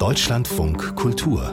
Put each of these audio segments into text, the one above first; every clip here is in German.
Deutschlandfunk Kultur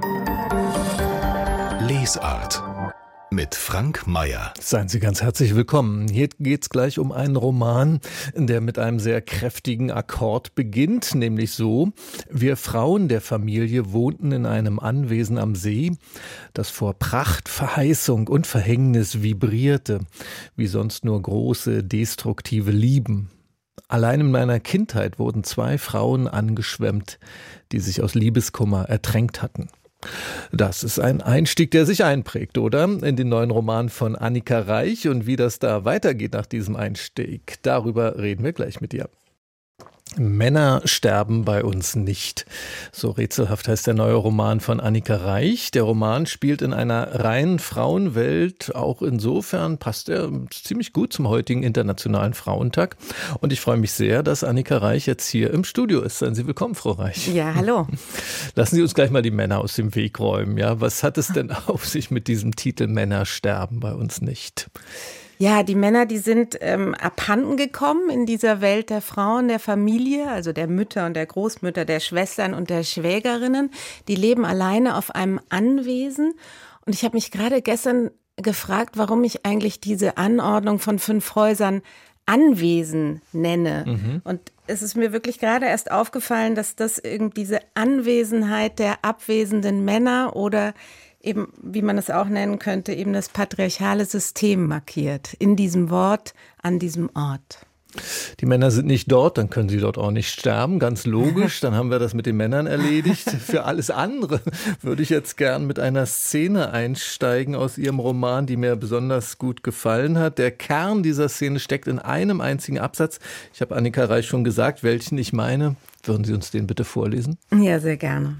Lesart mit Frank Mayer. Seien Sie ganz herzlich willkommen. Hier geht's gleich um einen Roman, der mit einem sehr kräftigen Akkord beginnt, nämlich so: Wir Frauen der Familie wohnten in einem Anwesen am See, das vor Pracht, Verheißung und Verhängnis vibrierte, wie sonst nur große, destruktive Lieben. Allein in meiner Kindheit wurden 2 Frauen angeschwemmt, die sich aus Liebeskummer ertränkt hatten. Das ist ein Einstieg, der sich einprägt, oder? In den neuen Roman von Annika Reich. Und wie das da weitergeht nach diesem Einstieg, darüber reden wir gleich mit ihr. Männer sterben bei uns nicht. So rätselhaft heißt der neue Roman von Annika Reich. Der Roman spielt in einer reinen Frauenwelt. Auch insofern passt er ziemlich gut zum heutigen Internationalen Frauentag. Und ich freue mich sehr, dass Annika Reich jetzt hier im Studio ist. Seien Sie willkommen, Frau Reich. Ja, hallo. Lassen Sie uns gleich mal die Männer aus dem Weg räumen. Ja, was hat es denn auf sich mit diesem Titel Männer sterben bei uns nicht? Ja, die Männer, die sind abhanden gekommen in dieser Welt der Frauen, der Familie, also der Mütter und der Großmütter, der Schwestern und der Schwägerinnen. Die leben alleine auf einem Anwesen. Und ich habe mich gerade gestern gefragt, warum ich eigentlich diese Anordnung von 5 Häusern Anwesen nenne. Und es ist mir wirklich gerade erst aufgefallen, dass das irgendwie diese Anwesenheit der abwesenden Männer oder eben, wie man es auch nennen könnte, eben das patriarchale System markiert. In diesem Wort, an diesem Ort. Die Männer sind nicht dort, dann können sie dort auch nicht sterben, ganz logisch. Dann haben wir das mit den Männern erledigt. Für alles andere würde ich jetzt gern mit einer Szene einsteigen aus Ihrem Roman, die mir besonders gut gefallen hat. Der Kern dieser Szene steckt in einem einzigen Absatz. Ich habe Annika Reich schon gesagt, welchen ich meine. Würden Sie uns den bitte vorlesen? Ja, sehr gerne.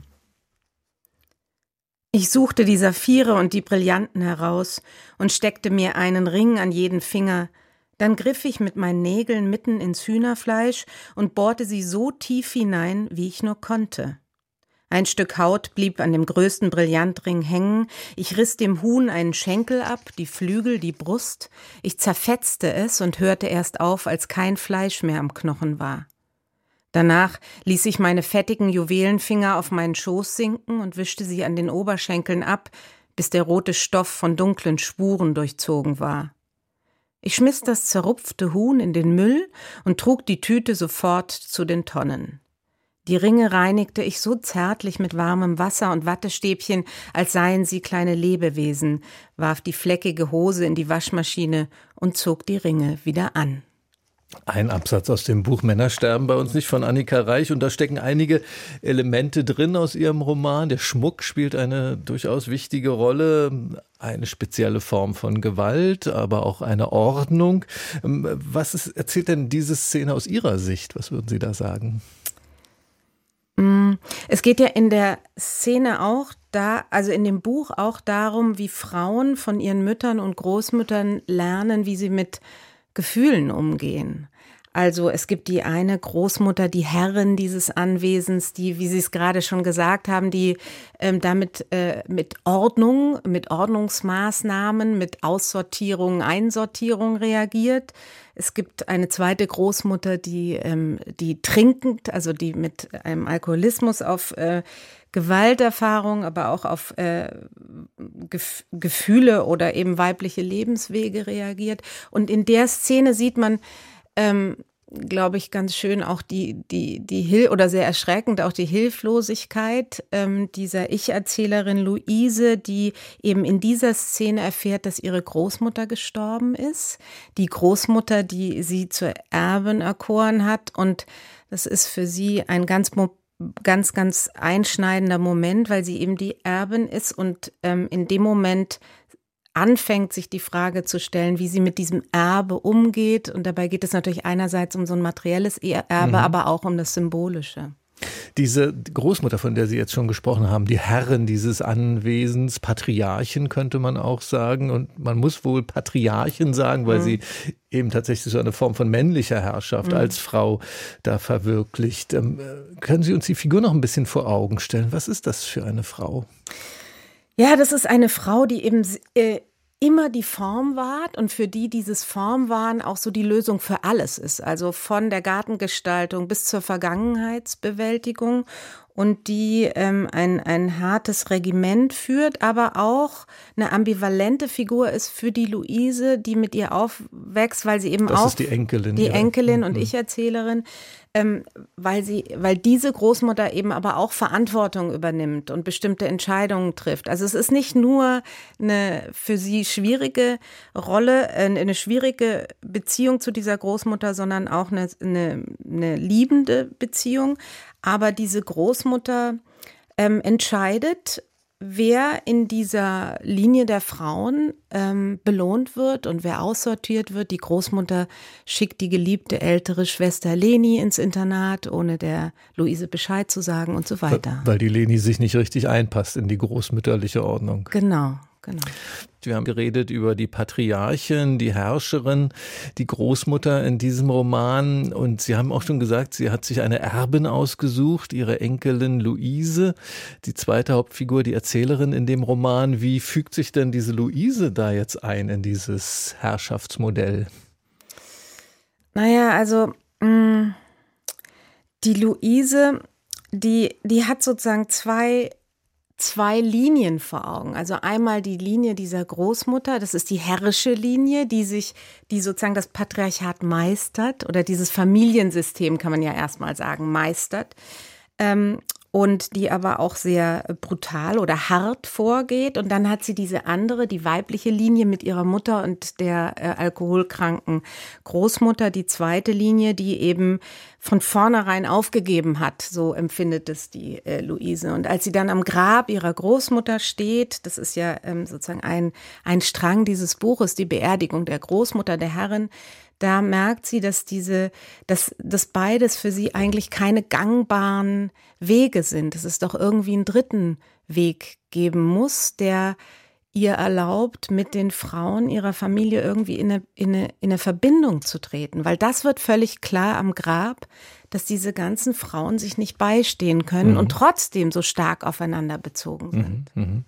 Ich suchte die Saphire und die Brillanten heraus und steckte mir einen Ring an jeden Finger. Dann griff ich mit meinen Nägeln mitten ins Hühnerfleisch und bohrte sie so tief hinein, wie ich nur konnte. Ein Stück Haut blieb an dem größten Brillantring hängen. Ich riss dem Huhn einen Schenkel ab, die Flügel, die Brust. Ich zerfetzte es und hörte erst auf, als kein Fleisch mehr am Knochen war. Danach ließ ich meine fettigen Juwelenfinger auf meinen Schoß sinken und wischte sie an den Oberschenkeln ab, bis der rote Stoff von dunklen Spuren durchzogen war. Ich schmiss das zerrupfte Huhn in den Müll und trug die Tüte sofort zu den Tonnen. Die Ringe reinigte ich so zärtlich mit warmem Wasser und Wattestäbchen, als seien sie kleine Lebewesen, warf die fleckige Hose in die Waschmaschine und zog die Ringe wieder an. Ein Absatz aus dem Buch Männer sterben bei uns nicht von Annika Reich, und da stecken einige Elemente drin aus ihrem Roman. Der Schmuck spielt eine durchaus wichtige Rolle, eine spezielle Form von Gewalt, aber auch eine Ordnung. Erzählt denn diese Szene aus Ihrer Sicht? Was würden Sie da sagen? Es geht ja in der Szene auch also in dem Buch auch darum, wie Frauen von ihren Müttern und Großmüttern lernen, wie sie mit Gefühlen umgehen. Also es gibt die eine Großmutter, die Herrin dieses Anwesens, die, wie Sie es gerade schon gesagt haben, die damit mit Ordnung, mit Ordnungsmaßnahmen, mit Aussortierung, Einsortierung reagiert. Es gibt eine zweite Großmutter, die trinkend, also die mit einem Alkoholismus auf Gewalterfahrung, aber auch auf Gefühle oder eben weibliche Lebenswege reagiert. Und in der Szene sieht man, glaube ich, ganz schön auch oder sehr erschreckend auch die Hilflosigkeit dieser Ich-Erzählerin Luise, die eben in dieser Szene erfährt, dass ihre Großmutter gestorben ist. Die Großmutter, die sie zur Erbin erkoren hat. Und das ist für sie ein ganz einschneidender Moment, weil sie eben die Erbin ist und in dem Moment anfängt, sich die Frage zu stellen, wie sie mit diesem Erbe umgeht. Und dabei geht es natürlich einerseits um so ein materielles Erbe, aber auch um das Symbolische. Diese Großmutter, von der Sie jetzt schon gesprochen haben, die Herrin dieses Anwesens, Patriarchin könnte man auch sagen. Und man muss wohl Patriarchin sagen, weil sie eben tatsächlich so eine Form von männlicher Herrschaft als Frau da verwirklicht. Können Sie uns die Figur noch ein bisschen vor Augen stellen? Was ist das für eine Frau? Ja, das ist eine Frau, die eben immer die Form wahrt und für die dieses Formwahren auch so die Lösung für alles ist. Also von der Gartengestaltung bis zur Vergangenheitsbewältigung. und die ein hartes Regiment führt, aber auch eine ambivalente Figur ist für die Luise, die mit ihr aufwächst, weil sie eben das auch ist die Enkelin. Die Enkelin und Ich-Erzählerin, weil diese Großmutter eben aber auch Verantwortung übernimmt und bestimmte Entscheidungen trifft. Also es ist nicht nur eine für sie schwierige Rolle, eine schwierige Beziehung zu dieser Großmutter, sondern auch eine liebende Beziehung. Aber diese Großmutter entscheidet, wer in dieser Linie der Frauen belohnt wird und wer aussortiert wird. Die Großmutter schickt die geliebte ältere Schwester Leni ins Internat, ohne der Luise Bescheid zu sagen und so weiter. Weil die Leni sich nicht richtig einpasst in die großmütterliche Ordnung. Genau. Wir haben geredet über die Patriarchin, die Herrscherin, die Großmutter in diesem Roman. Und Sie haben auch schon gesagt, sie hat sich eine Erbin ausgesucht, ihre Enkelin Luise, die zweite Hauptfigur, die Erzählerin in dem Roman. Wie fügt sich denn diese Luise da jetzt ein in dieses Herrschaftsmodell? Naja, also die Luise, die hat sozusagen zwei Linien vor Augen. Also einmal die Linie dieser Großmutter, das ist die herrische Linie, die sozusagen das Patriarchat meistert oder dieses Familiensystem, kann man ja erstmal sagen, meistert. Und die aber auch sehr brutal oder hart vorgeht. Und dann hat sie diese andere, die weibliche Linie mit ihrer Mutter und der alkoholkranken Großmutter, die zweite Linie, die eben von vornherein aufgegeben hat, so empfindet es die Luise. Und als sie dann am Grab ihrer Großmutter steht, das ist ja sozusagen ein Strang dieses Buches, die Beerdigung der Großmutter, der Herrin, da merkt sie, dass beides für sie eigentlich keine gangbaren Wege sind. Dass es doch irgendwie einen dritten Weg geben muss, der ihr erlaubt, mit den Frauen ihrer Familie irgendwie in eine Verbindung zu treten. Weil das wird völlig klar am Grab, dass diese ganzen Frauen sich nicht beistehen können und trotzdem so stark aufeinander bezogen sind.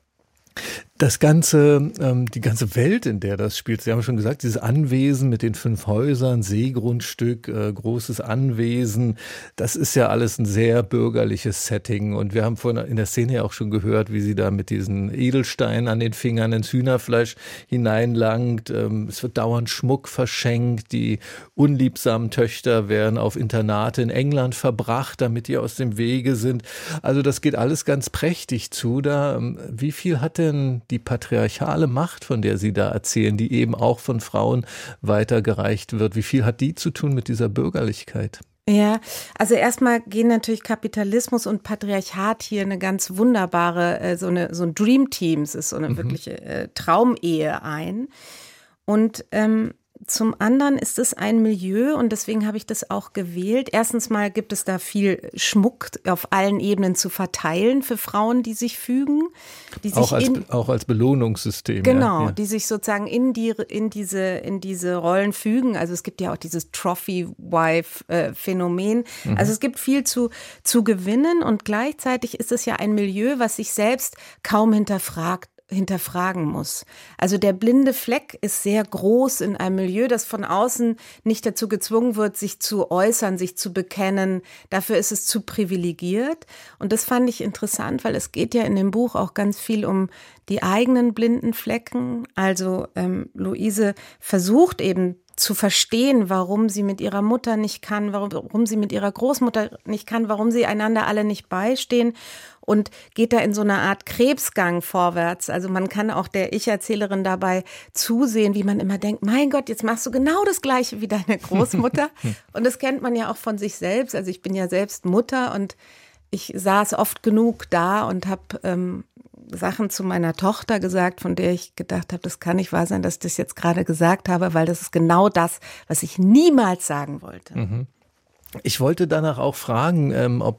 Das ganze, die ganze Welt, in der das spielt, Sie haben schon gesagt, dieses Anwesen mit den 5 Häusern, Seegrundstück, großes Anwesen, das ist ja alles ein sehr bürgerliches Setting. Und wir haben vorhin in der Szene ja auch schon gehört, wie sie da mit diesen Edelsteinen an den Fingern ins Hühnerfleisch hineinlangt. Es wird dauernd Schmuck verschenkt. Die unliebsamen Töchter werden auf Internate in England verbracht, damit die aus dem Wege sind. Also das geht alles ganz prächtig zu. Da, wie viel hat denn die patriarchale Macht, von der Sie da erzählen, die eben auch von Frauen weitergereicht wird, wie viel hat die zu tun mit dieser Bürgerlichkeit? Ja, also erstmal gehen natürlich Kapitalismus und Patriarchat hier eine ganz wunderbare, so ein Dream Team, es ist so eine wirkliche Traumehe ein. Und zum anderen ist es ein Milieu und deswegen habe ich das auch gewählt. Erstens mal gibt es da viel Schmuck auf allen Ebenen zu verteilen für Frauen, die sich fügen. Die sich auch als Belohnungssystem. Genau, ja. Die sich sozusagen in diese Rollen fügen. Also es gibt ja auch dieses Trophy-Wife-Phänomen. Also es gibt viel zu gewinnen und gleichzeitig ist es ja ein Milieu, was sich selbst kaum hinterfragen muss. Also der blinde Fleck ist sehr groß in einem Milieu, das von außen nicht dazu gezwungen wird, sich zu äußern, sich zu bekennen. Dafür ist es zu privilegiert. Und das fand ich interessant, weil es geht ja in dem Buch auch ganz viel um die eigenen blinden Flecken. Also Luise versucht eben zu verstehen, warum sie mit ihrer Mutter nicht kann, warum sie mit ihrer Großmutter nicht kann, warum sie einander alle nicht beistehen und geht da in so eine Art Krebsgang vorwärts. Also man kann auch der Ich-Erzählerin dabei zusehen, wie man immer denkt, mein Gott, jetzt machst du genau das Gleiche wie deine Großmutter. Und das kennt man ja auch von sich selbst. Also ich bin ja selbst Mutter und ich saß oft genug da und habe Sachen zu meiner Tochter gesagt, von der ich gedacht habe, das kann nicht wahr sein, dass ich das jetzt gerade gesagt habe, weil das ist genau das, was ich niemals sagen wollte. Ich wollte danach auch fragen, ob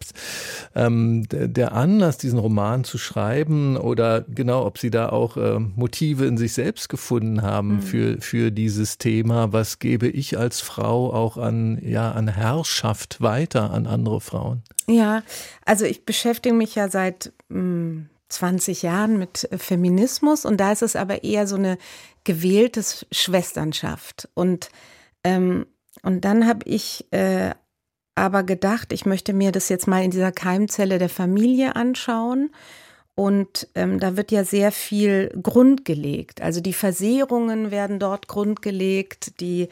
der Anlass, diesen Roman zu schreiben oder genau, ob Sie da auch Motive in sich selbst gefunden haben für dieses Thema. Was gebe ich als Frau auch an Herrschaft weiter an andere Frauen? Ja, also ich beschäftige mich ja seit 20 Jahren mit Feminismus und da ist es aber eher so eine gewählte Schwesternschaft. Und dann habe ich aber gedacht, ich möchte mir das jetzt mal in dieser Keimzelle der Familie anschauen. Und da wird ja sehr viel Grund gelegt. Also die Versehrungen werden dort grundgelegt,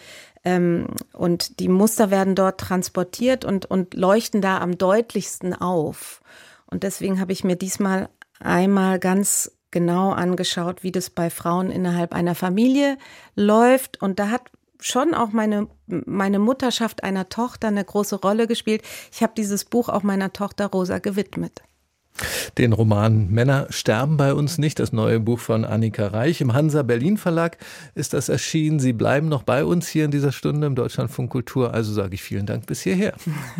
und die Muster werden dort transportiert und leuchten da am deutlichsten auf. Und deswegen habe ich mir diesmal einmal ganz genau angeschaut, wie das bei Frauen innerhalb einer Familie läuft. Und da hat schon auch meine Mutterschaft einer Tochter eine große Rolle gespielt. Ich habe dieses Buch auch meiner Tochter Rosa gewidmet. Den Roman Männer sterben bei uns nicht, das neue Buch von Annika Reich. Im Hansa Berlin Verlag ist das erschienen. Sie bleiben noch bei uns hier in dieser Stunde im Deutschlandfunk Kultur. Also sage ich vielen Dank bis hierher.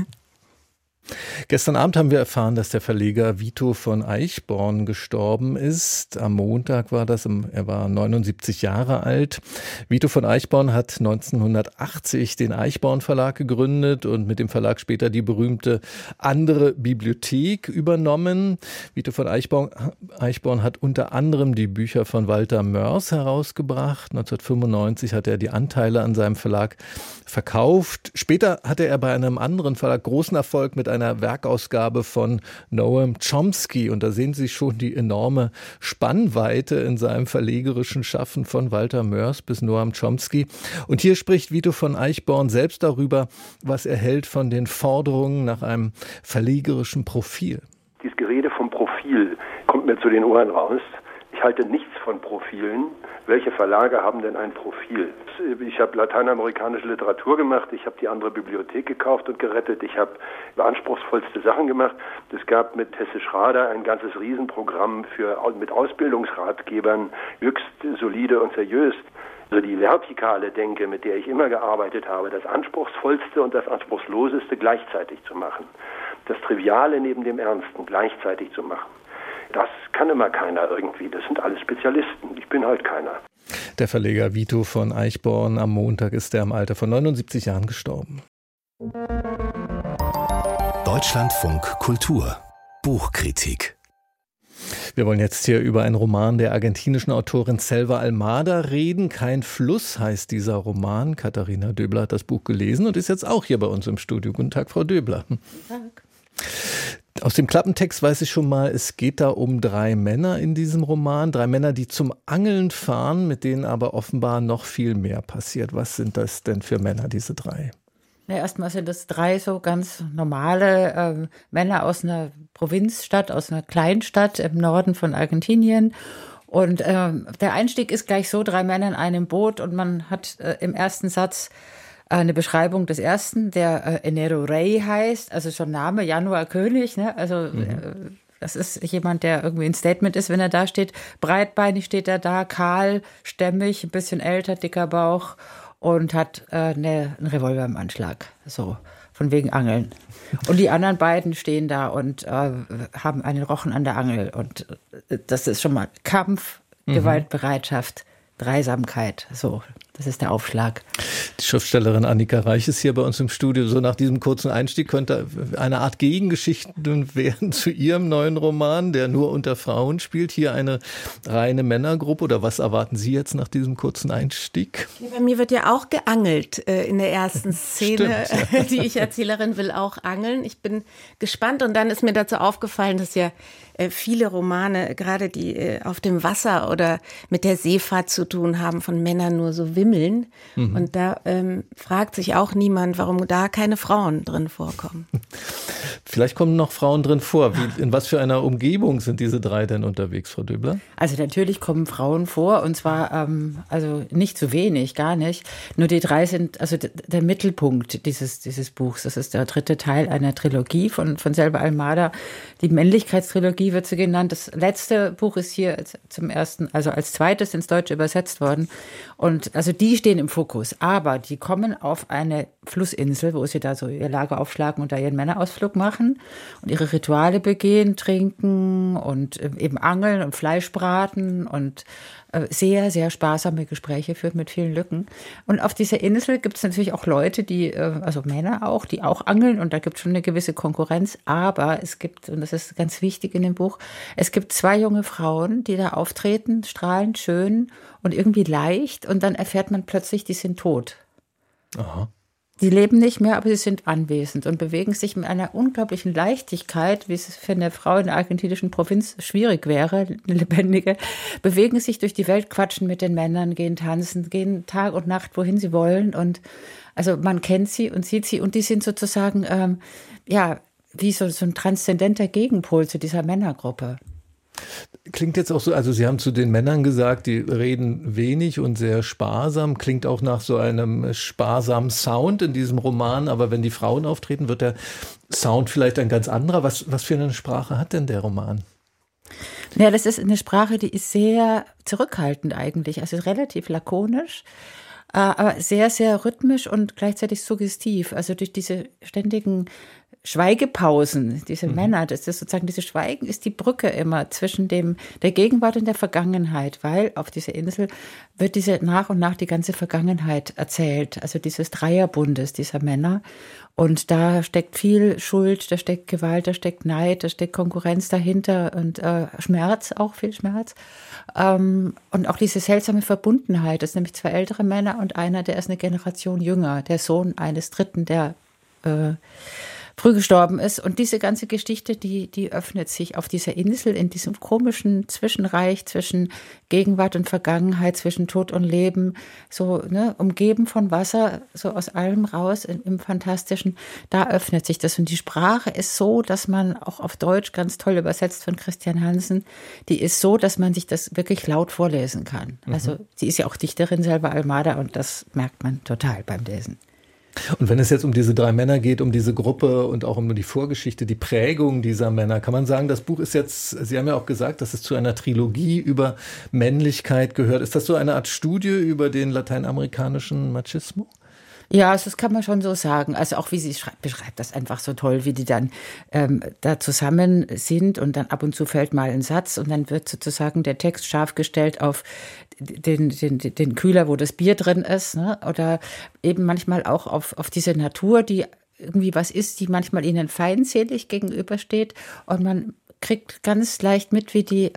Gestern Abend haben wir erfahren, dass der Verleger Vito von Eichborn gestorben ist. Am Montag war das, er war 79 Jahre alt. Vito von Eichborn hat 1980 den Eichborn Verlag gegründet und mit dem Verlag später die berühmte Andere Bibliothek übernommen. Vito von Eichborn hat unter anderem die Bücher von Walter Moers herausgebracht. 1995 hat er die Anteile an seinem Verlag verkauft. Später hatte er bei einem anderen Verlag großen Erfolg mit einer Werkausgabe von Noam Chomsky. Und da sehen Sie schon die enorme Spannweite in seinem verlegerischen Schaffen von Walter Moers bis Noam Chomsky. Und hier spricht Vito von Eichborn selbst darüber, was er hält von den Forderungen nach einem verlegerischen Profil. Dieses Gerede vom Profil kommt mir zu den Ohren raus. Ich halte nichts von Profilen. Welche Verlage haben denn ein Profil? Ich habe lateinamerikanische Literatur gemacht, ich habe die Andere Bibliothek gekauft und gerettet, ich habe anspruchsvollste Sachen gemacht. Es gab mit Hesse Schrader ein ganzes Riesenprogramm mit Ausbildungsratgebern, höchst solide und seriös. Also die vertikale Denke, mit der ich immer gearbeitet habe, das Anspruchsvollste und das Anspruchsloseste gleichzeitig zu machen. Das Triviale neben dem Ernsten gleichzeitig zu machen. Das kann immer keiner irgendwie. Das sind alle Spezialisten. Ich bin halt keiner. Der Verleger Vito von Eichborn, am Montag ist er im Alter von 79 Jahren gestorben. Deutschlandfunk Kultur. Buchkritik. Wir wollen jetzt hier über einen Roman der argentinischen Autorin Selva Almada reden. Kein Fluss heißt dieser Roman. Katharina Döbler hat das Buch gelesen und ist jetzt auch hier bei uns im Studio. Guten Tag, Frau Döbler. Guten Tag. Aus dem Klappentext weiß ich schon mal, es geht da um 3 Männer in diesem Roman. 3 Männer, die zum Angeln fahren, mit denen aber offenbar noch viel mehr passiert. Was sind das denn für Männer, diese 3? Ja, erstmal sind das 3 so ganz normale Männer aus einer Provinzstadt, aus einer Kleinstadt im Norden von Argentinien. Und der Einstieg ist gleich so, 3 Männer in einem Boot und man hat im ersten Satz eine Beschreibung des ersten, der Enero Rey heißt, also schon Name, Januar König, ne? Also das ist jemand, der irgendwie ein Statement ist, wenn er da steht. Breitbeinig steht er da, kahl, stämmig, ein bisschen älter, dicker Bauch und hat einen Revolver im Anschlag, so von wegen Angeln. Und die anderen beiden stehen da und haben einen Rochen an der Angel und das ist schon mal Kampf, Gewaltbereitschaft, Dreisamkeit, so. Das ist der Aufschlag. Die Schriftstellerin Annika Reich ist hier bei uns im Studio. So nach diesem kurzen Einstieg könnte eine Art Gegengeschichte werden zu ihrem neuen Roman, der nur unter Frauen spielt. Hier eine reine Männergruppe. Oder was erwarten Sie jetzt nach diesem kurzen Einstieg? Ja, bei mir wird ja auch geangelt in der ersten Szene. Stimmt, ja. Die Ich-Erzählerin will auch angeln. Ich bin gespannt. Und dann ist mir dazu aufgefallen, dass ja viele Romane, gerade die auf dem Wasser oder mit der Seefahrt zu tun haben, von Männern nur so wimmeln. Und da fragt sich auch niemand, warum da keine Frauen drin vorkommen. Vielleicht kommen noch Frauen drin vor. In was für einer Umgebung sind diese 3 denn unterwegs, Frau Döbler? Also natürlich kommen Frauen vor und zwar also nicht zu wenig, gar nicht. Nur die 3 sind also der Mittelpunkt dieses Buchs. Das ist der 3. Teil einer Trilogie von Selva Almada. Die Männlichkeitstrilogie wird sie genannt. Das letzte Buch ist hier zum ersten, also als zweites ins Deutsche übersetzt worden. Und also die stehen im Fokus. Aber die kommen auf eine Flussinsel, wo sie da so ihr Lager aufschlagen und da ihren Männerausflug machen und ihre Rituale begehen, trinken und eben angeln und Fleisch braten und sehr, sehr sparsame Gespräche führt mit vielen Lücken. Und auf dieser Insel gibt es natürlich auch Leute, also Männer auch, die auch angeln und da gibt es schon eine gewisse Konkurrenz. Aber es gibt, und das ist ganz wichtig in dem Buch, es gibt 2 junge Frauen, die da auftreten, strahlend, schön und irgendwie leicht und dann erfährt man plötzlich, die sind tot. Aha. die leben nicht mehr, aber sie sind anwesend und bewegen sich mit einer unglaublichen Leichtigkeit, wie es für eine Frau in der argentinischen Provinz schwierig wäre, eine lebendige, bewegen sich durch die Welt, quatschen mit den Männern, gehen tanzen, gehen Tag und Nacht, wohin sie wollen. Und also man kennt sie und sieht sie und die sind sozusagen, wie so ein transzendenter Gegenpol zu dieser Männergruppe. Klingt jetzt auch so, also Sie haben zu den Männern gesagt, die reden wenig und sehr sparsam, klingt auch nach so einem sparsamen Sound in diesem Roman, aber wenn die Frauen auftreten, wird der Sound vielleicht ein ganz anderer. Was für eine Sprache hat denn der Roman? Ja, das ist eine Sprache, die ist sehr zurückhaltend eigentlich, also relativ lakonisch, aber sehr, sehr rhythmisch und gleichzeitig suggestiv, also durch diese ständigen Schweigepausen, diese Männer, das ist sozusagen, diese Schweigen ist die Brücke immer zwischen der Gegenwart und der Vergangenheit, weil auf dieser Insel wird nach und nach die ganze Vergangenheit erzählt, also dieses Dreierbundes dieser Männer. Und da steckt viel Schuld, da steckt Gewalt, da steckt Neid, da steckt Konkurrenz dahinter und Schmerz, auch viel Schmerz. Und auch diese seltsame Verbundenheit, das sind nämlich 2 ältere Männer und einer, der ist eine Generation jünger, der Sohn eines Dritten, der früh gestorben ist. Und diese ganze Geschichte, die öffnet sich auf dieser Insel in diesem komischen Zwischenreich zwischen Gegenwart und Vergangenheit, zwischen Tod und Leben, so umgeben von Wasser, so aus allem raus im Fantastischen. Da öffnet sich das. Und die Sprache ist so, dass man auch auf Deutsch, ganz toll übersetzt von Christian Hansen, die ist so, dass man sich das wirklich laut vorlesen kann. Also sie ist ja auch Dichterin, Selva Almada, und das merkt man total beim Lesen. Und wenn es jetzt um diese 3 Männer geht, um diese Gruppe und auch um die Vorgeschichte, die Prägung dieser Männer, kann man sagen, das Buch ist jetzt, Sie haben ja auch gesagt, dass es zu einer Trilogie über Männlichkeit gehört. Ist das so eine Art Studie über den lateinamerikanischen Machismo? Ja, also das kann man schon so sagen. Also auch wie sie beschreibt das einfach so toll, wie die dann da zusammen sind und dann ab und zu fällt mal ein Satz und dann wird sozusagen der Text scharf gestellt auf den Kühler, wo das Bier drin ist, ne? Oder eben manchmal auch auf diese Natur, die irgendwie was ist, die manchmal ihnen feindselig gegenübersteht und man kriegt ganz leicht mit, wie die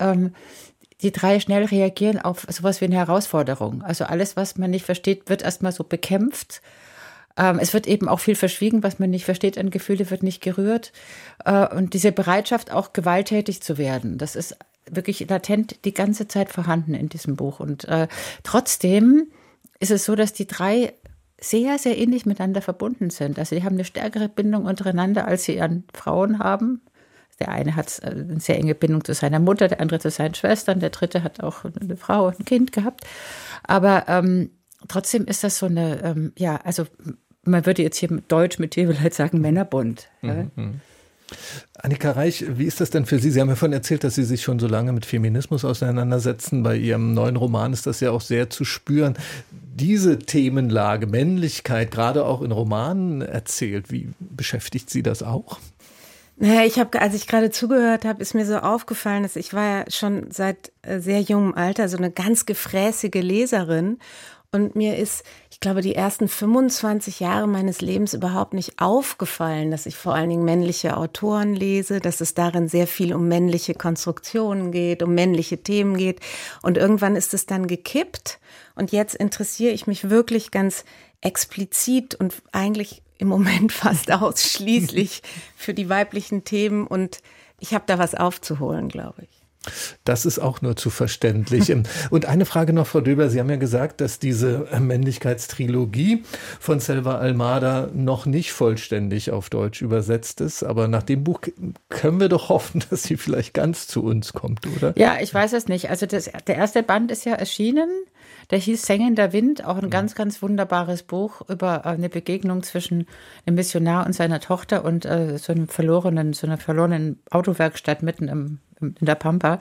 3 schnell reagieren auf sowas wie eine Herausforderung. Also alles, was man nicht versteht, wird erstmal so bekämpft. Es wird eben auch viel verschwiegen, was man nicht versteht an Gefühle, wird nicht gerührt. Und diese Bereitschaft, auch gewalttätig zu werden, das ist wirklich latent die ganze Zeit vorhanden in diesem Buch. Und trotzdem ist es so, dass die 3 sehr, sehr ähnlich miteinander verbunden sind. Also die haben eine stärkere Bindung untereinander, als sie an Frauen haben. Der eine hat eine sehr enge Bindung zu seiner Mutter, der andere zu seinen Schwestern, der dritte hat auch eine Frau und ein Kind gehabt. Aber trotzdem ist das so eine, also man würde jetzt hier Deutsch mit Tebeleit sagen, Männerbund. Ja. Annika Reich, wie ist das denn für Sie? Sie haben ja vorhin erzählt, dass Sie sich schon so lange mit Feminismus auseinandersetzen. Bei Ihrem neuen Roman ist das ja auch sehr zu spüren. Diese Themenlage, Männlichkeit, gerade auch in Romanen erzählt, wie beschäftigt Sie das auch? Naja, als ich gerade zugehört habe, ist mir so aufgefallen, dass ich war ja schon seit sehr jungem Alter so eine ganz gefräßige Leserin. Und mir ist, ich glaube, die ersten 25 Jahre meines Lebens überhaupt nicht aufgefallen, dass ich vor allen Dingen männliche Autoren lese, dass es darin sehr viel um männliche Konstruktionen geht, um männliche Themen geht. Und irgendwann ist es dann gekippt. Und jetzt interessiere ich mich wirklich ganz explizit und eigentlich im Moment fast ausschließlich für die weiblichen Themen. Und ich habe da was aufzuholen, glaube ich. Das ist auch nur zu verständlich. Und eine Frage noch, Frau Döbler. Sie haben ja gesagt, dass diese Männlichkeitstrilogie von Selva Almada noch nicht vollständig auf Deutsch übersetzt ist. Aber nach dem Buch können wir doch hoffen, dass sie vielleicht ganz zu uns kommt, oder? Ja, ich weiß es nicht. Also der erste Band ist ja erschienen. Der hieß Sengender Wind, auch ein ganz, ganz wunderbares Buch über eine Begegnung zwischen einem Missionar und seiner Tochter und so einer verlorenen Autowerkstatt mitten in der Pampa.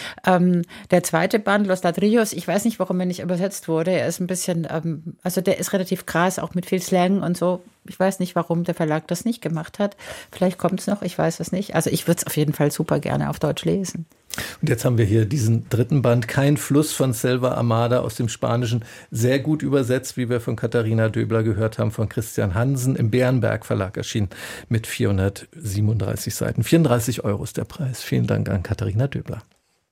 Der zweite Band, Los Ladrillos, ich weiß nicht, warum er nicht übersetzt wurde. Er ist ein bisschen, also der ist relativ krass, auch mit viel Slang und so. Ich weiß nicht, warum der Verlag das nicht gemacht hat. Vielleicht kommt es noch, ich weiß es nicht. Also ich würde es auf jeden Fall super gerne auf Deutsch lesen. Und jetzt haben wir hier diesen dritten Band, Kein Fluss von Selva Almada aus dem Spanischen, sehr gut übersetzt, wie wir von Katharina Döbler gehört haben, von Christian Hansen, im Bärenberg Verlag erschienen mit 437 Seiten. 34 € ist der Preis. Vielen Dank an Katharina Döbler.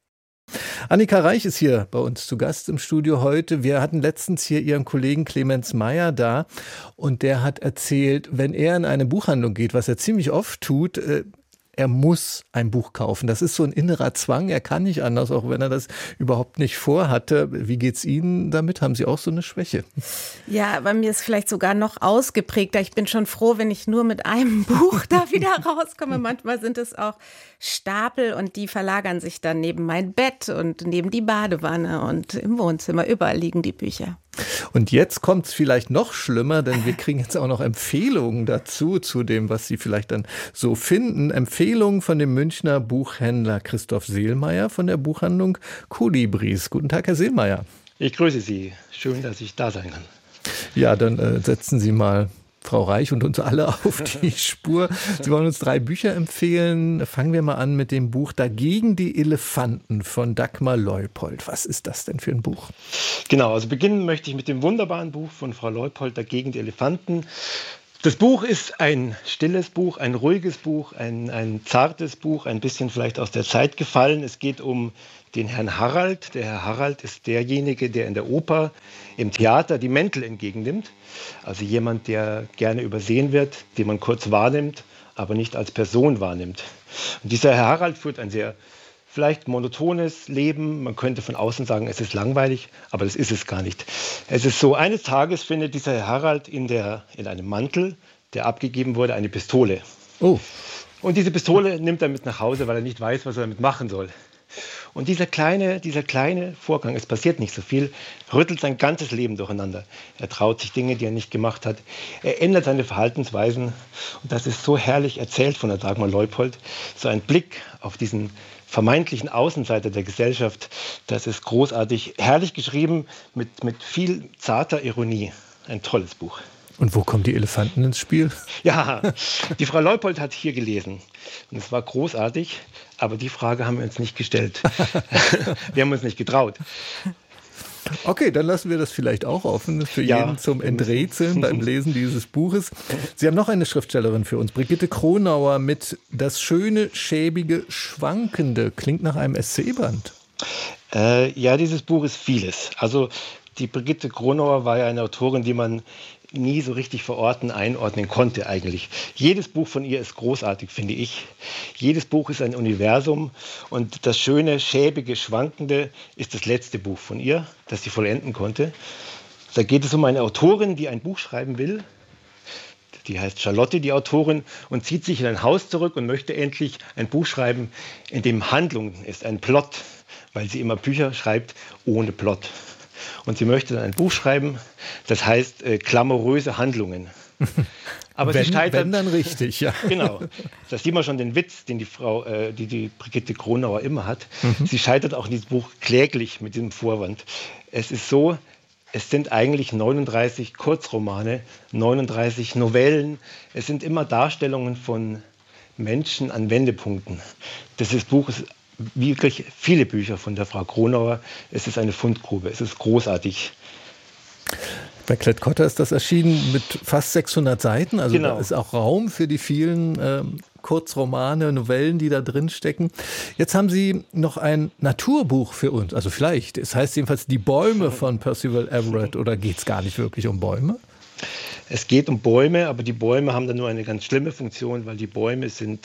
Annika Reich ist hier bei uns zu Gast im Studio heute. Wir hatten letztens hier Ihren Kollegen Clemens Meyer da und der hat erzählt, wenn er in eine Buchhandlung geht, was er ziemlich oft tut, er muss ein Buch kaufen. Das ist so ein innerer Zwang. Er kann nicht anders, auch wenn er das überhaupt nicht vorhatte. Wie geht's Ihnen damit? Haben Sie auch so eine Schwäche? Ja, bei mir ist vielleicht sogar noch ausgeprägter. Ich bin schon froh, wenn ich nur mit einem Buch da wieder rauskomme. Manchmal sind es auch Stapel und die verlagern sich dann neben mein Bett und neben die Badewanne und im Wohnzimmer. Überall liegen die Bücher. Und jetzt kommt es vielleicht noch schlimmer, denn wir kriegen jetzt auch noch Empfehlungen dazu, zu dem, was Sie vielleicht dann so finden. Empfehlungen von dem Münchner Buchhändler Christoph Seelmeier von der Buchhandlung Kolibris. Guten Tag, Herr Seelmeier. Ich grüße Sie. Schön, dass ich da sein kann. Ja, dann setzen Sie mal Frau Reich und uns alle auf die Spur. Sie wollen uns 3 Bücher empfehlen. Fangen wir mal an mit dem Buch Dagegen die Elefanten von Dagmar Leupold. Was ist das denn für ein Buch? Genau, also beginnen möchte ich mit dem wunderbaren Buch von Frau Leupold, Dagegen die Elefanten. Das Buch ist ein stilles Buch, ein ruhiges Buch, ein zartes Buch, ein bisschen vielleicht aus der Zeit gefallen. Es geht um den Herrn Harald. Der Herr Harald ist derjenige, der in der Oper, im Theater die Mäntel entgegennimmt. Also jemand, der gerne übersehen wird, den man kurz wahrnimmt, aber nicht als Person wahrnimmt. Und dieser Herr Harald führt ein sehr vielleicht monotones Leben. Man könnte von außen sagen, es ist langweilig, aber das ist es gar nicht. Es ist so, eines Tages findet dieser Herr Harald in einem Mantel, der abgegeben wurde, eine Pistole. Oh. Und diese Pistole nimmt er mit nach Hause, weil er nicht weiß, was er damit machen soll. Und dieser kleine Vorgang, es passiert nicht so viel, rüttelt sein ganzes Leben durcheinander. Er traut sich Dinge, die er nicht gemacht hat. Er ändert seine Verhaltensweisen. Und das ist so herrlich erzählt von der Dagmar Leupold. So ein Blick auf diesen vermeintlichen Außenseiter der Gesellschaft. Das ist großartig, herrlich geschrieben, mit viel zarter Ironie. Ein tolles Buch. Und wo kommen die Elefanten ins Spiel? Ja, die Frau Leupold hat hier gelesen. Und es war großartig, aber die Frage haben wir uns nicht gestellt. Wir haben uns nicht getraut. Okay, dann lassen wir das vielleicht auch offen für jeden zum Enträtseln beim Lesen dieses Buches. Sie haben noch eine Schriftstellerin für uns, Brigitte Kronauer, mit Das schöne, schäbige, Schwankende. Klingt nach einem Essayband. Ja, dieses Buch ist vieles. Also die Brigitte Kronauer war ja eine Autorin, die man nie so richtig verorten, einordnen konnte eigentlich. Jedes Buch von ihr ist großartig, finde ich. Jedes Buch ist ein Universum und das schöne, schäbige, schwankende ist das letzte Buch von ihr, das sie vollenden konnte. Da geht es um eine Autorin, die ein Buch schreiben will. Die heißt Charlotte, die Autorin, und zieht sich in ein Haus zurück und möchte endlich ein Buch schreiben, in dem Handlung ist, ein Plot, weil sie immer Bücher schreibt ohne Plot. Und sie möchte dann ein Buch schreiben, das heißt glamouröse Handlungen. Aber sie scheitert, wenn dann richtig, ja. Genau. Da sieht man schon den Witz, den die Brigitte Kronauer immer hat. Sie scheitert auch in diesem Buch kläglich mit diesem Vorwand. Es ist so, es sind eigentlich 39 Kurzromane, 39 Novellen. Es sind immer Darstellungen von Menschen an Wendepunkten. Das Buch ist wirklich viele Bücher von der Frau Kronauer. Es ist eine Fundgrube, es ist großartig. Bei Klett-Cotta ist das erschienen mit fast 600 Seiten, also genau. Da ist auch Raum für die vielen Kurzromane, Novellen, die da drin stecken. Jetzt haben Sie noch ein Naturbuch für uns, also vielleicht, es heißt jedenfalls Die Bäume von Percival Everett, oder geht es gar nicht wirklich um Bäume? Es geht um Bäume, aber die Bäume haben dann nur eine ganz schlimme Funktion, weil die Bäume sind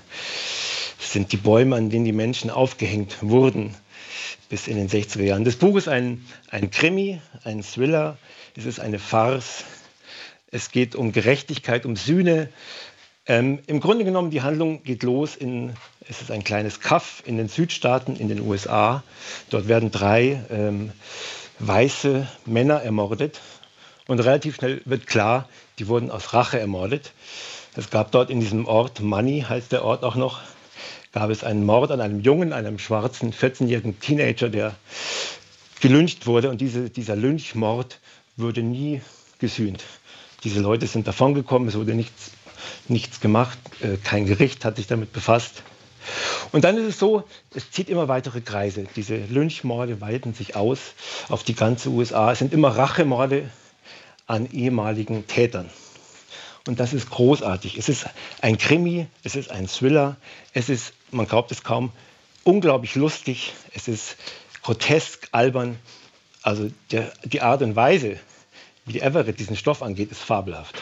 die Bäume, an denen die Menschen aufgehängt wurden bis in den 60er Jahren. Das Buch ist ein Krimi, ein Thriller, es ist eine Farce, es geht um Gerechtigkeit, um Sühne. Im Grunde genommen, die Handlung geht los es ist ein kleines Kaff in den Südstaaten in den USA. Dort werden 3 weiße Männer ermordet und relativ schnell wird klar, die wurden aus Rache ermordet. Es gab dort in diesem Ort, Money heißt der Ort auch noch, gab es einen Mord an einem Jungen, einem schwarzen 14-jährigen Teenager, der gelyncht wurde. Und dieser Lynchmord wurde nie gesühnt. Diese Leute sind davongekommen, es wurde nichts gemacht, kein Gericht hat sich damit befasst. Und dann ist es so, es zieht immer weitere Kreise. Diese Lynchmorde weiten sich aus auf die ganze USA. Es sind immer Rachemorde an ehemaligen Tätern. Und das ist großartig. Es ist ein Krimi, es ist ein Thriller, es ist, man glaubt es kaum, unglaublich lustig, es ist grotesk, albern. Also die Art und Weise, wie Everett diesen Stoff angeht, ist fabelhaft.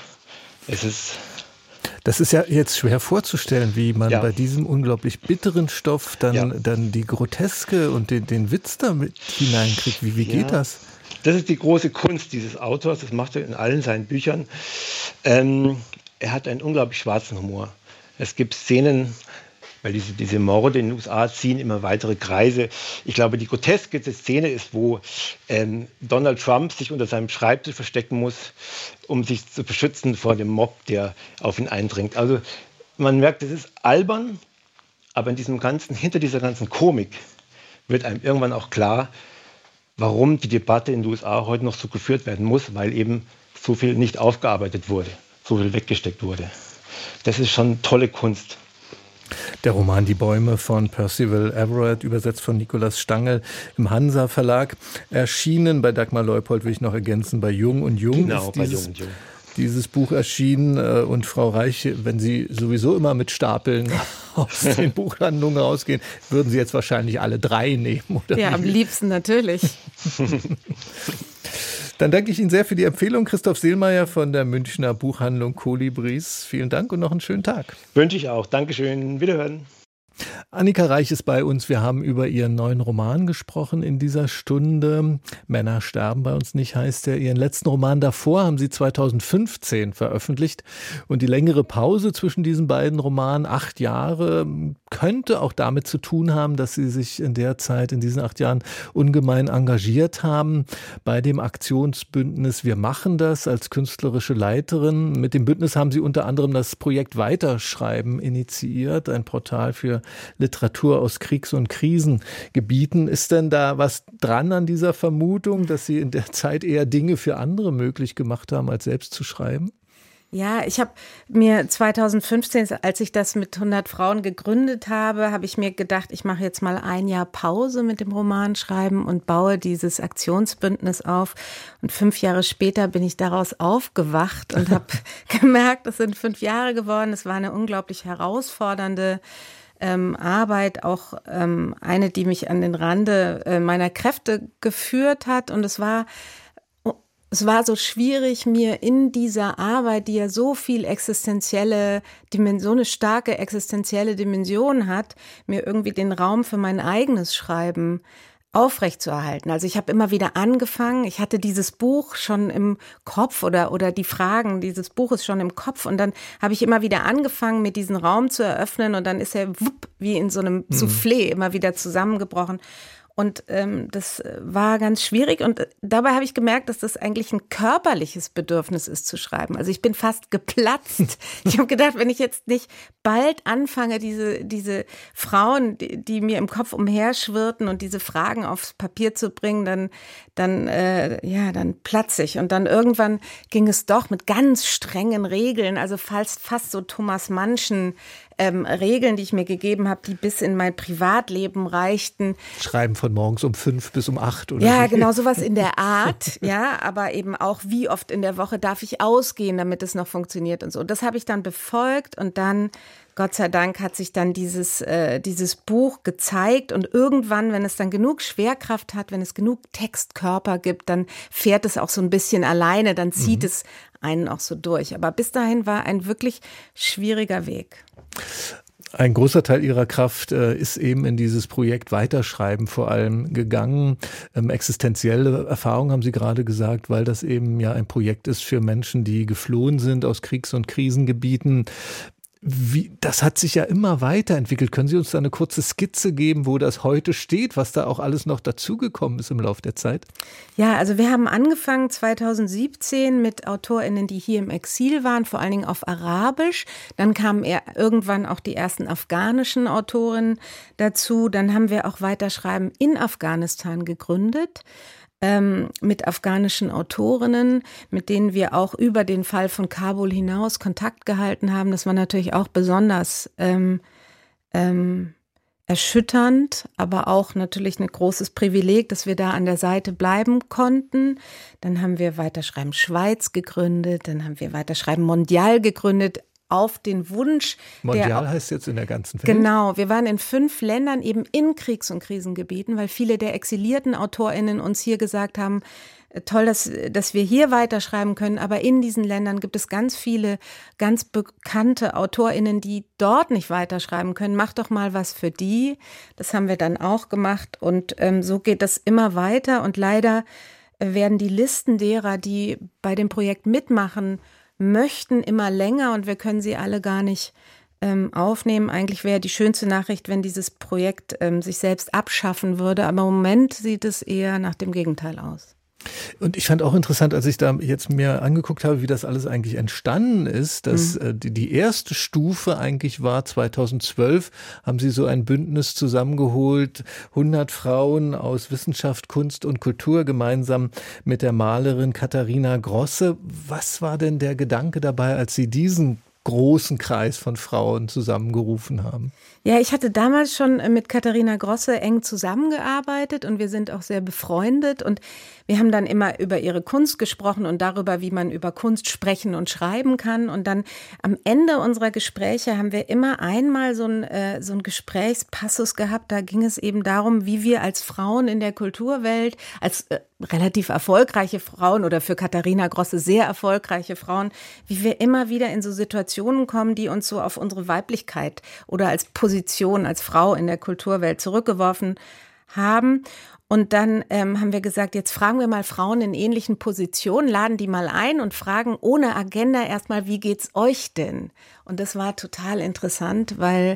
Das ist ja jetzt schwer vorzustellen, wie man bei diesem unglaublich bitteren Stoff dann die Groteske und den Witz da mit hineinkriegt. Wie geht das? Das ist die große Kunst dieses Autors, das macht er in allen seinen Büchern. Er hat einen unglaublich schwarzen Humor. Es gibt Szenen, weil diese Morde in den USA ziehen immer weitere Kreise. Ich glaube, die groteskeste Szene ist, wo Donald Trump sich unter seinem Schreibtisch verstecken muss, um sich zu beschützen vor dem Mob, der auf ihn eindringt. Also man merkt, es ist albern, aber hinter dieser ganzen Komik wird einem irgendwann auch klar, warum die Debatte in den USA heute noch so geführt werden muss, weil eben so viel nicht aufgearbeitet wurde, so viel weggesteckt wurde. Das ist schon tolle Kunst. Der Roman Die Bäume von Percival Everett, übersetzt von Nikolaus Stangl im Hansa Verlag, erschienen bei Dagmar Leupold, will ich noch ergänzen, bei Jung und Jung. Genau, bei Jung und Jung. Dieses Buch erschienen und Frau Reich, wenn Sie sowieso immer mit Stapeln aus den Buchhandlungen rausgehen, würden Sie jetzt wahrscheinlich alle 3 nehmen, oder? Ja, am liebsten natürlich. Dann danke ich Ihnen sehr für die Empfehlung. Christoph Seelmeier von der Münchner Buchhandlung Kolibris. Vielen Dank und noch einen schönen Tag. Wünsche ich auch. Dankeschön. Wiederhören. Annika Reich ist bei uns. Wir haben über ihren neuen Roman gesprochen in dieser Stunde. Männer sterben bei uns nicht, heißt er. Ihren letzten Roman davor haben sie 2015 veröffentlicht. Und die längere Pause zwischen diesen beiden Romanen, 8 Jahre, könnte auch damit zu tun haben, dass sie sich in der Zeit, in diesen 8 Jahren, ungemein engagiert haben bei dem Aktionsbündnis Wir machen das als künstlerische Leiterin. Mit dem Bündnis haben sie unter anderem das Projekt Weiterschreiben initiiert, ein Portal für Literatur aus Kriegs- und Krisengebieten. Ist denn da was dran an dieser Vermutung, dass Sie in der Zeit eher Dinge für andere möglich gemacht haben, als selbst zu schreiben? Ja, ich habe mir 2015, als ich das mit 100 Frauen gegründet habe, habe ich mir gedacht, ich mache jetzt mal 1 Jahr Pause mit dem Romanschreiben und baue dieses Aktionsbündnis auf. Und 5 Jahre später bin ich daraus aufgewacht und habe gemerkt, es sind 5 Jahre geworden. Es war eine unglaublich herausfordernde Arbeit, auch eine, die mich an den Rande meiner Kräfte geführt hat. Und es war so schwierig, mir in dieser Arbeit, die ja so viel so eine starke existenzielle Dimension hat, mir irgendwie den Raum für mein eigenes Schreiben aufrechtzuerhalten. Also ich habe immer wieder angefangen, ich hatte dieses Buch schon im Kopf oder die Fragen dieses Buches schon im Kopf und dann habe ich immer wieder angefangen, mir diesen Raum zu eröffnen und dann ist er wie in so einem Soufflé immer wieder zusammengebrochen. Und das war ganz schwierig und dabei habe ich gemerkt, dass das eigentlich ein körperliches Bedürfnis ist zu schreiben. Also ich bin fast geplatzt. Ich habe gedacht, wenn ich jetzt nicht bald anfange, diese Frauen, die mir im Kopf umherschwirrten und diese Fragen aufs Papier zu bringen, dann platze ich. Und dann irgendwann ging es doch mit ganz strengen Regeln, also fast so Thomas Mannschen Regeln, die ich mir gegeben habe, die bis in mein Privatleben reichten. Schreiben von morgens um 5 bis um 8 oder ja, so. Genau, sowas in der Art, ja, aber eben auch, wie oft in der Woche darf ich ausgehen, damit es noch funktioniert und so. Das habe ich dann befolgt und dann, Gott sei Dank, hat sich dann dieses Buch gezeigt und irgendwann, wenn es dann genug Schwerkraft hat, wenn es genug Textkörper gibt, dann fährt es auch so ein bisschen alleine, dann zieht es einen auch so durch. Aber bis dahin war ein wirklich schwieriger Weg. Ein großer Teil Ihrer Kraft ist eben in dieses Projekt Weiterschreiben vor allem gegangen. Existenzielle Erfahrung haben Sie gerade gesagt, weil das eben ja ein Projekt ist für Menschen, die geflohen sind aus Kriegs- und Krisengebieten. Das hat sich ja immer weiterentwickelt. Können Sie uns da eine kurze Skizze geben, wo das heute steht, was da auch alles noch dazugekommen ist im Laufe der Zeit? Ja, also wir haben angefangen 2017 mit AutorInnen, die hier im Exil waren, vor allen Dingen auf Arabisch. Dann kamen irgendwann auch die ersten afghanischen Autorinnen dazu. Dann haben wir auch Weiterschreiben in Afghanistan gegründet. Mit afghanischen Autorinnen, mit denen wir auch über den Fall von Kabul hinaus Kontakt gehalten haben. Das war natürlich auch besonders erschütternd, aber auch natürlich ein großes Privileg, dass wir da an der Seite bleiben konnten. Dann haben wir Weiterschreiben Schweiz gegründet, dann haben wir Weiterschreiben Mondial gegründet, auf den Wunsch. Mondial heißt jetzt in der ganzen Welt. Genau, wir waren in 5 Ländern eben in Kriegs- und Krisengebieten, weil viele der exilierten AutorInnen uns hier gesagt haben, toll, dass wir hier weiterschreiben können, aber in diesen Ländern gibt es ganz viele ganz bekannte AutorInnen, die dort nicht weiterschreiben können. Mach doch mal was für die. Das haben wir dann auch gemacht und so geht das immer weiter und leider werden die Listen derer, die bei dem Projekt mitmachen möchten, immer länger und wir können sie alle gar nicht aufnehmen. Eigentlich wäre die schönste Nachricht, wenn dieses Projekt sich selbst abschaffen würde, aber im Moment sieht es eher nach dem Gegenteil aus. Und ich fand auch interessant, als ich da jetzt mir angeguckt habe, wie das alles eigentlich entstanden ist, dass die erste Stufe eigentlich war 2012, haben Sie so ein Bündnis zusammengeholt, 100 Frauen aus Wissenschaft, Kunst und Kultur gemeinsam mit der Malerin Katharina Grosse. Was war denn der Gedanke dabei, als Sie diesen großen Kreis von Frauen zusammengerufen haben? Ja, ich hatte damals schon mit Katharina Grosse eng zusammengearbeitet und wir sind auch sehr befreundet und wir haben dann immer über ihre Kunst gesprochen und darüber, wie man über Kunst sprechen und schreiben kann und dann am Ende unserer Gespräche haben wir immer einmal so ein Gesprächspassus gehabt, da ging es eben darum, wie wir als Frauen in der Kulturwelt, als relativ erfolgreiche Frauen oder für Katharina Grosse sehr erfolgreiche Frauen, wie wir immer wieder in so Situationen kommen, die uns so auf unsere Weiblichkeit oder als Position als Frau in der Kulturwelt zurückgeworfen haben. Und dann haben wir gesagt, jetzt fragen wir mal Frauen in ähnlichen Positionen, laden die mal ein und fragen ohne Agenda erstmal, wie geht's euch denn? Und das war total interessant, weil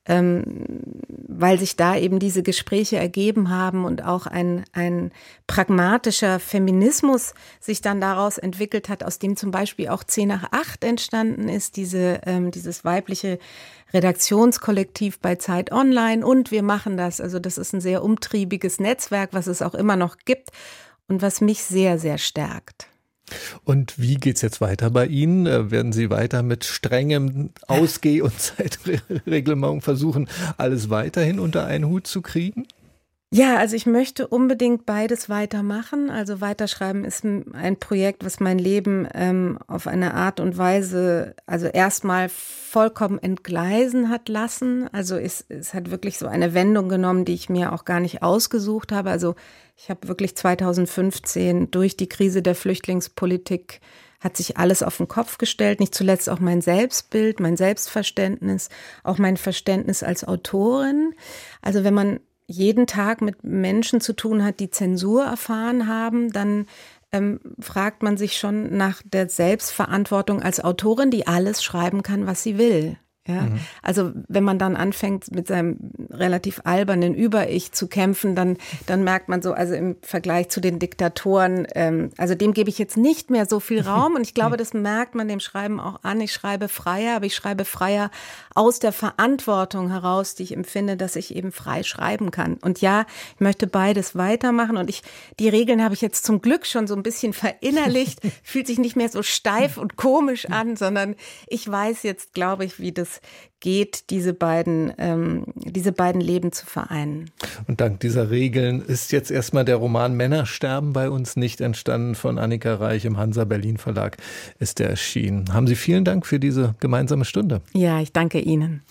sich da eben diese Gespräche ergeben haben und auch ein pragmatischer Feminismus sich dann daraus entwickelt hat, aus dem zum Beispiel auch 10/8 entstanden ist, dieses weibliche Redaktionskollektiv bei Zeit Online und wir machen das. Also das ist ein sehr umtriebiges Netzwerk, was es auch immer noch gibt und was mich sehr, sehr stärkt. Und wie geht's jetzt weiter bei Ihnen? Werden Sie weiter mit strengem Ausgeh- und Zeitreglement versuchen, alles weiterhin unter einen Hut zu kriegen? Ja, also ich möchte unbedingt beides weitermachen. Also weiterschreiben ist ein Projekt, was mein Leben auf eine Art und Weise, also erstmal vollkommen entgleisen hat lassen. Also es hat wirklich so eine Wendung genommen, die ich mir auch gar nicht ausgesucht habe. Also ich habe wirklich 2015 durch die Krise der Flüchtlingspolitik hat sich alles auf den Kopf gestellt, nicht zuletzt auch mein Selbstbild, mein Selbstverständnis, auch mein Verständnis als Autorin. Also wenn man jeden Tag mit Menschen zu tun hat, die Zensur erfahren haben, dann fragt man sich schon nach der Selbstverantwortung als Autorin, die alles schreiben kann, was sie will. Ja, also wenn man dann anfängt mit seinem relativ albernen Über-Ich zu kämpfen, dann merkt man so, also im Vergleich zu den Diktatoren, also dem gebe ich jetzt nicht mehr so viel Raum und ich glaube, das merkt man dem Schreiben auch an. Ich schreibe freier, aber ich schreibe freier aus der Verantwortung heraus, die ich empfinde, dass ich eben frei schreiben kann. Und ja, ich möchte beides weitermachen und die Regeln habe ich jetzt zum Glück schon so ein bisschen verinnerlicht, fühlt sich nicht mehr so steif und komisch an, sondern ich weiß jetzt, glaube ich, wie das geht, diese beiden Leben zu vereinen. Und dank dieser Regeln ist jetzt erstmal der Roman Männer sterben bei uns nicht entstanden von Annika Reich im Hansa Berlin Verlag ist der erschienen. Haben Sie vielen Dank für diese gemeinsame Stunde. Ja, ich danke Ihnen.